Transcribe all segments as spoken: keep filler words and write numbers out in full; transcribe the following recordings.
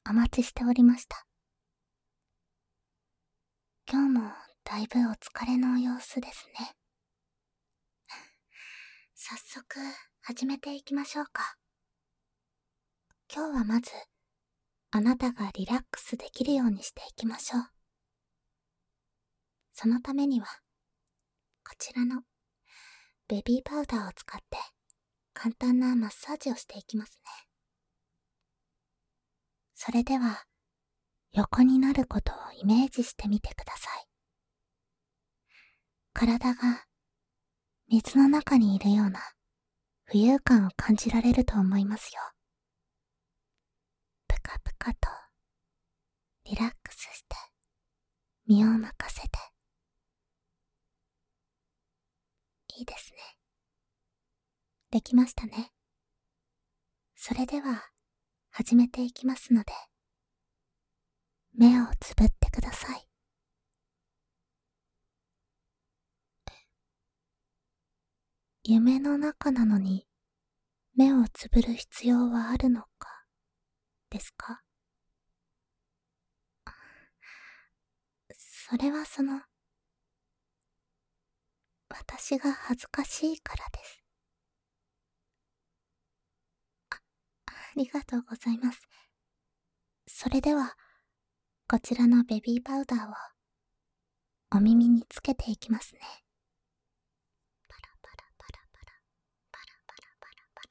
お待ちしておりました。今日もだいぶお疲れの様子ですね。早速始めていきましょうか。今日はまずあなたがリラックスできるようにしていきましょう。そのためにはこちらのベビーパウダーを使って簡単なマッサージをしていきますね。それでは横になることをイメージしてみてください。体が水の中にいるような浮遊感を感じられると思いますよ。ぷかぷかとリラックスして身を任せて。いいですね。できましたね。それでは始めていきますので、目をつぶってください。夢の中なのに目をつぶる必要はあるのかですか？それはその、私が恥ずかしいからです。あ、ありがとうございます。それでは、こちらのベビーパウダーをお耳につけていきますね。パラパラパラパラ、パラパラパラパラ。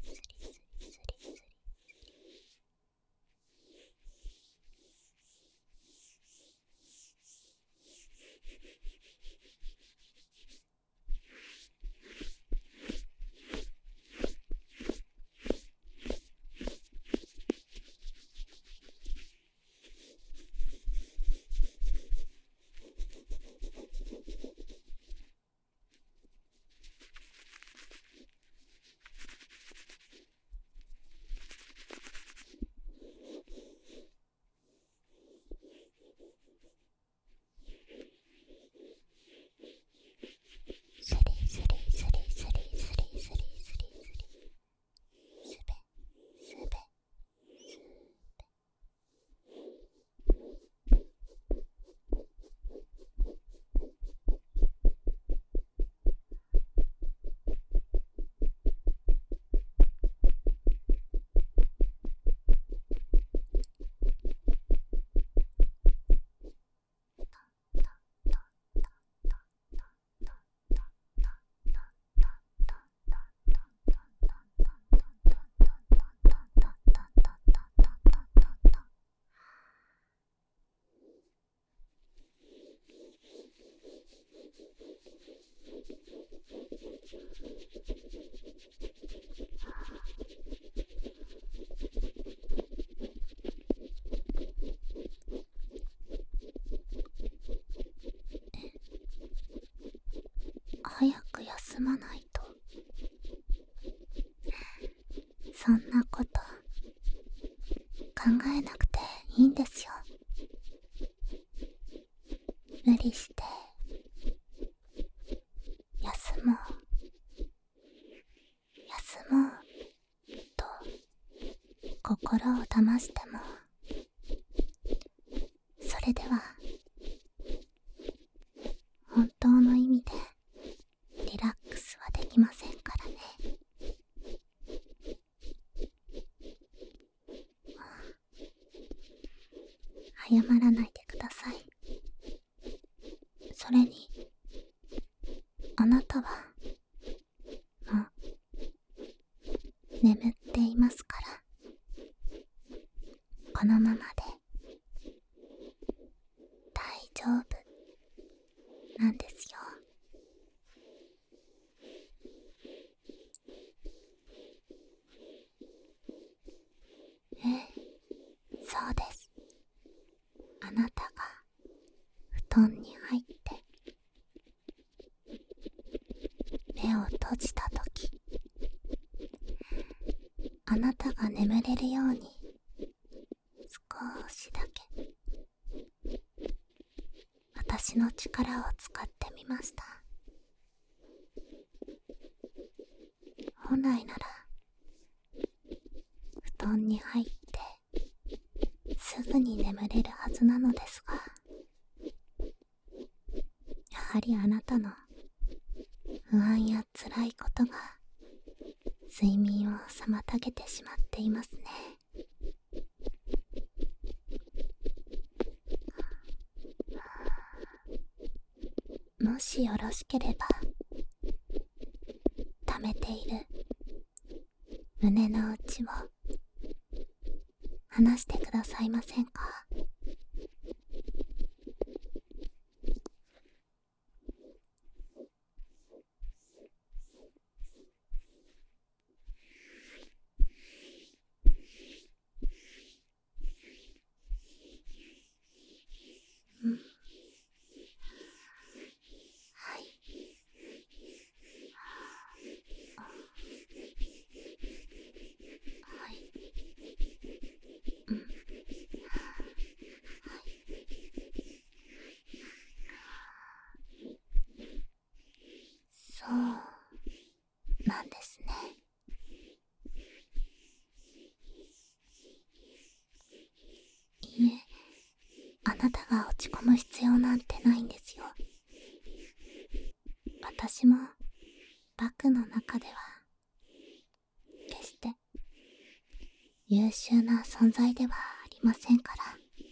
早く休まないと。そんなこと考えなくていいんですよ。無理して休もう休もうと心を騙しても、それでは本当の意味でリラックスはできませんからね。 謝らないでください。それに、あなたは、もう、眠っていますから、このままで、大丈夫、なんですよ。ええ、そうです。あなたが、布団に入って、目を閉じたとき、あなたが眠れるように少しだけ私の力を使ってみました。本来なら布団に入ってすぐに眠れるはずなのですが、やはりあなたの不安や辛いことが睡眠を妨げてしまっていますね。もしよろしければ、溜めている胸の内を話してくださいませんか？うん。はい。はい。うん。はい。そうなんですね。いいえ、あなたが落ち込む必要なんてないんですよ。私もバクの中では決して優秀な存在ではありませんから。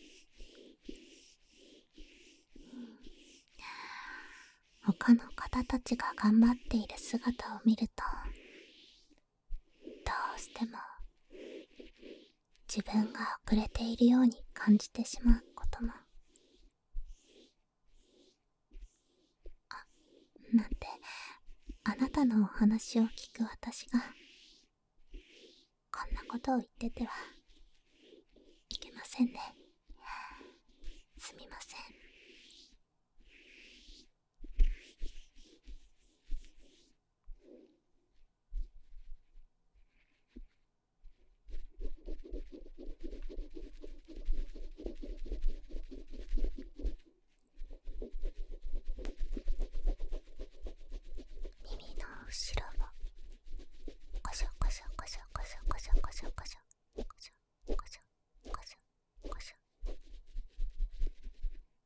他の方たちが頑張っている姿を見ると、どうしても自分が遅れているように感じてしまうことも。あ、なんて、あなたのお話を聞く私がこんなことを言っててはいけませんね。すみません。耳の後ろをコショコショコショコショコショコショコショコショコショコショコショ。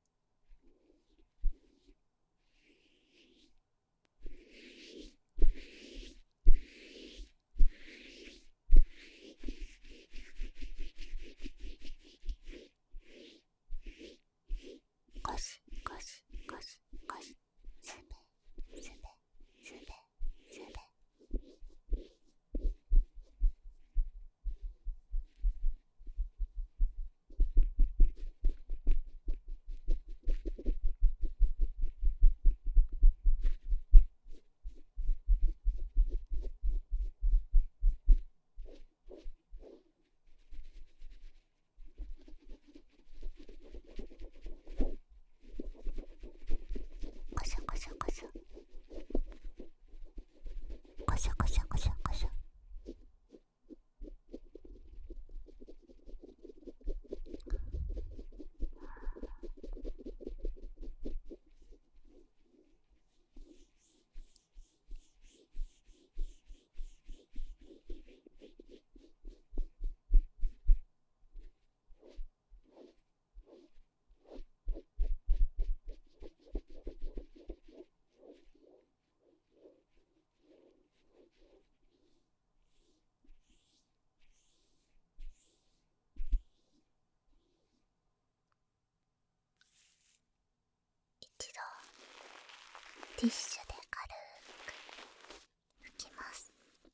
ティッシュで軽く拭きます。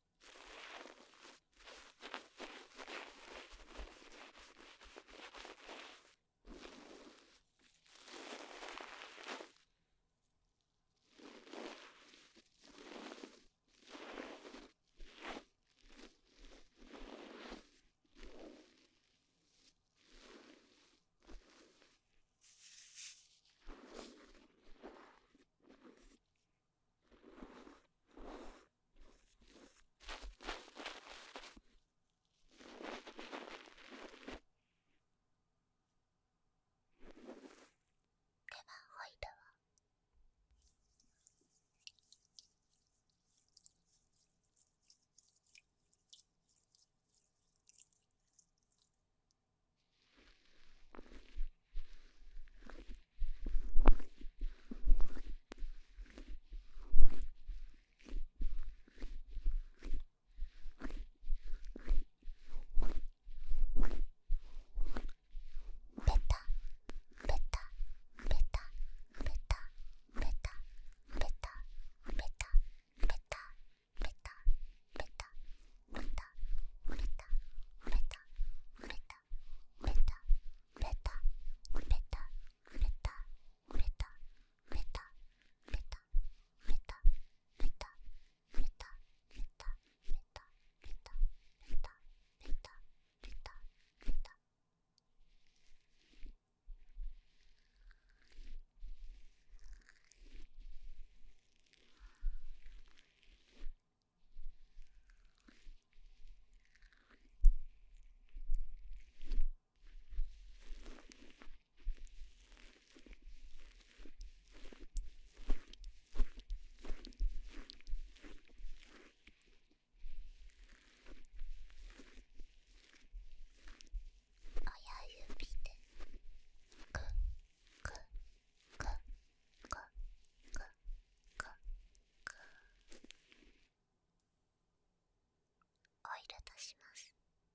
します。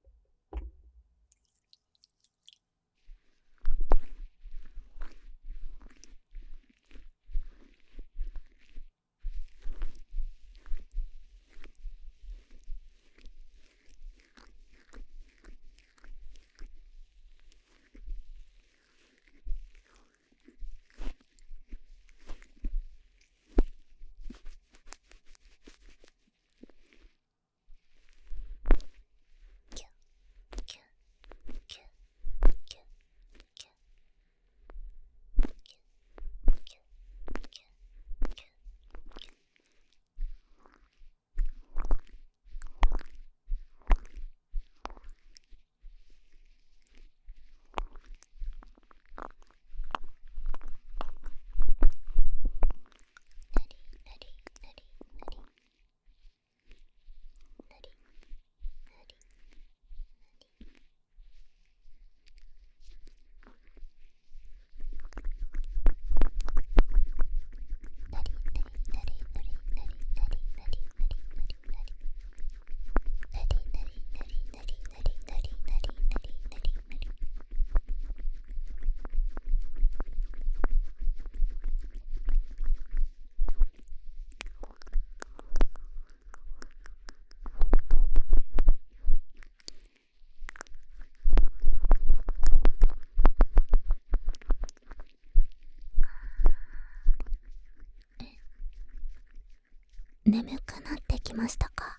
眠くなってきましたか？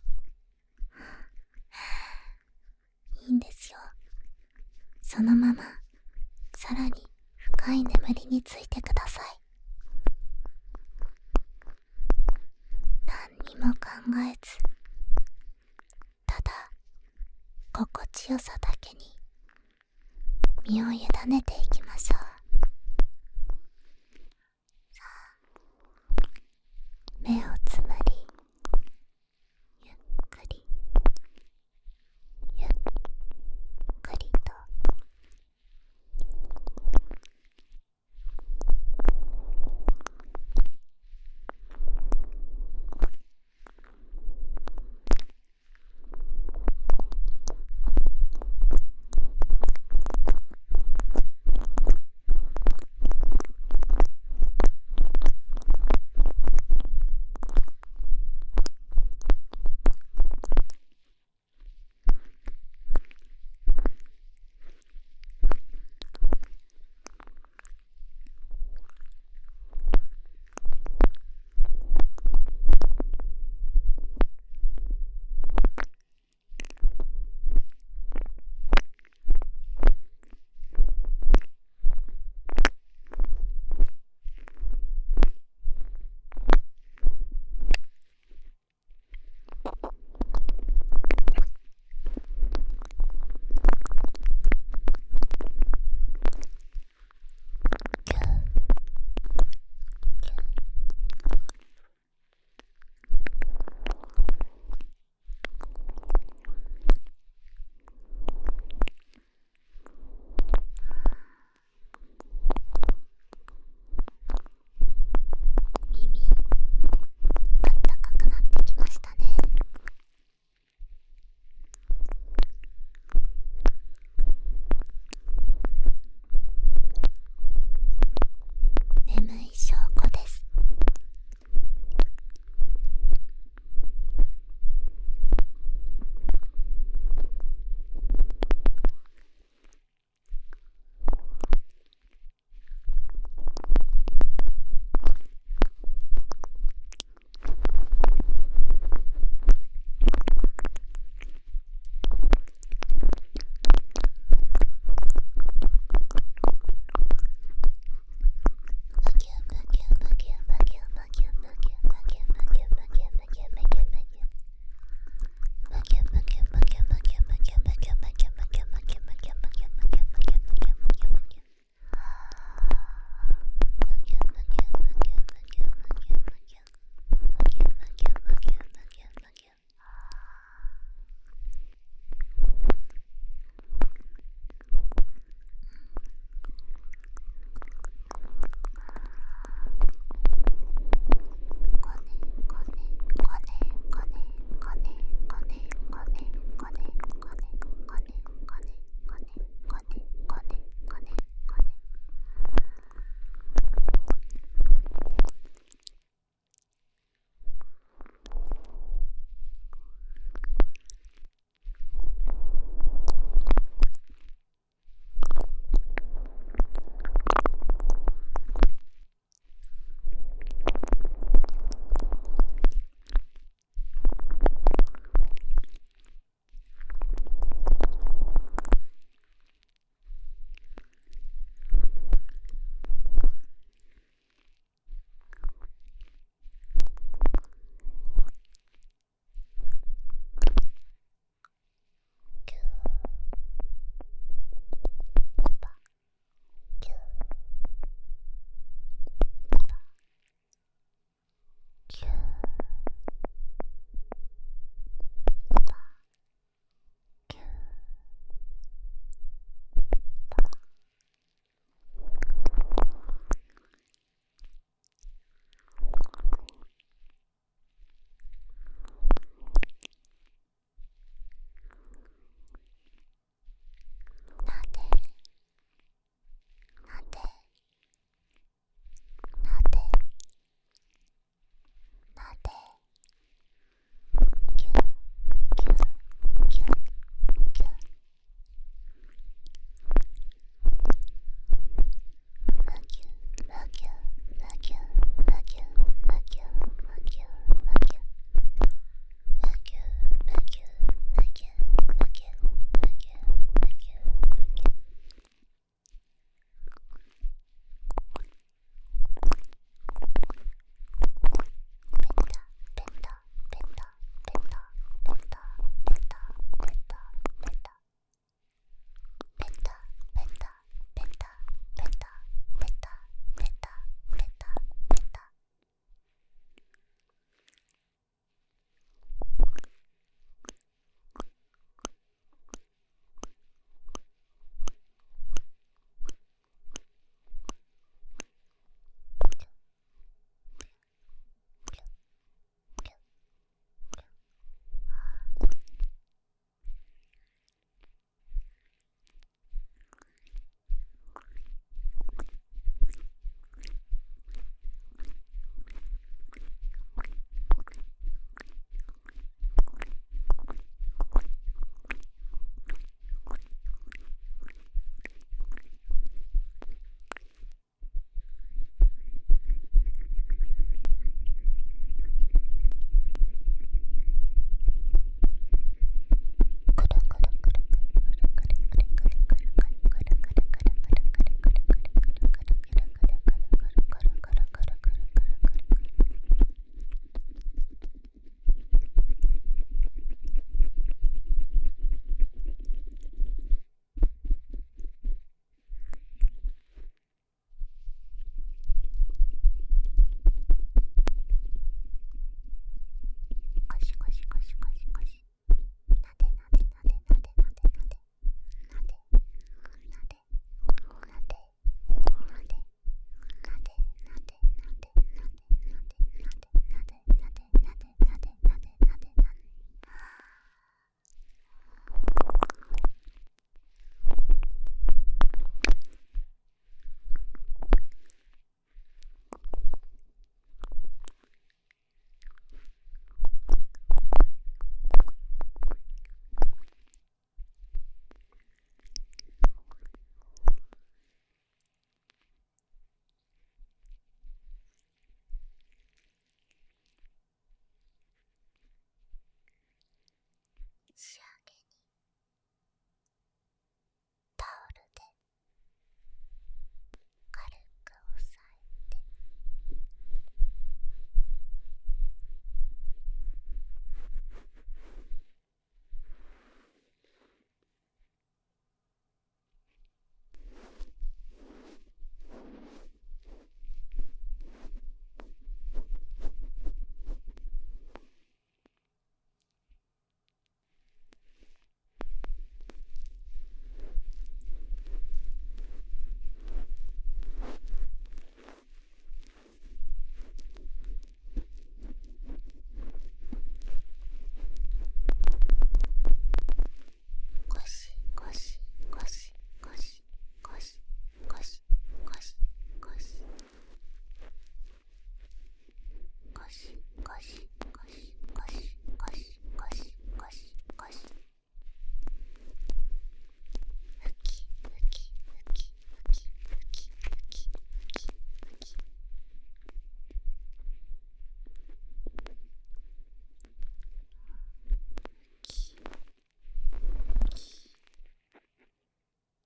いいんですよ。そのままさらに深い眠りについてください。何にも考えず、ただ心地よさだけに身を委ねていきましょう。さあ、目をつむり、ゆっくりゆっくりと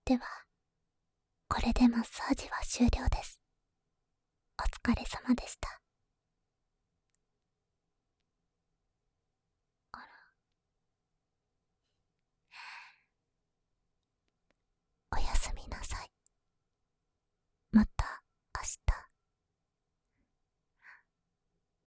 では、これでマッサージは終了です。お疲れ様でした。